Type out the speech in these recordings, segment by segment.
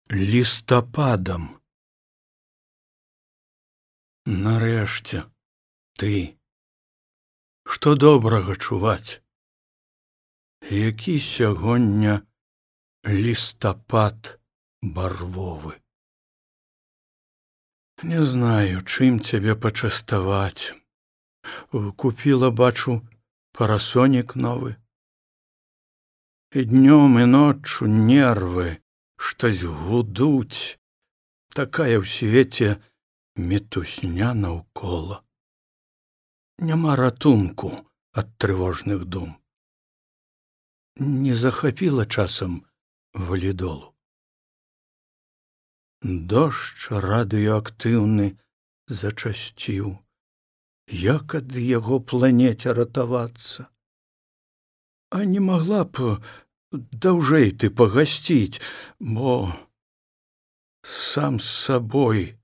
лістападам. Нарэшце, ты, што добрага чуваць? Які сягоння лістапад барвовы. Не знаю, чым цябе пачаставаць. Купіла, бачу, парасонік новы. І днём, і ноччу нервы штось гудуць. Такая ў свеце мітусня наўкола. Няма ратунку ад трывожных дум. Не захапіла часам валідолу. Дождж радыеактыўны зачасціў. Як ад яго планеце ратавацца? А не магла б даўжэй ты пагасціць, бо сам з сабой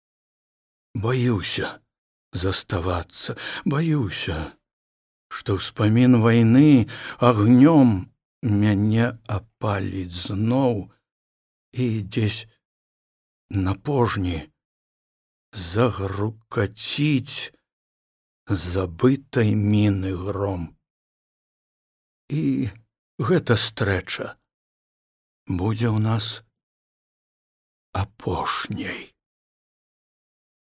баюся заставацца, баюся, што ўспамін вайны агнём мяне апаліць зноў і дзесь на пожні загрукаціць забытай міны гром. І гэта стрэча будзе ў нас апошняй.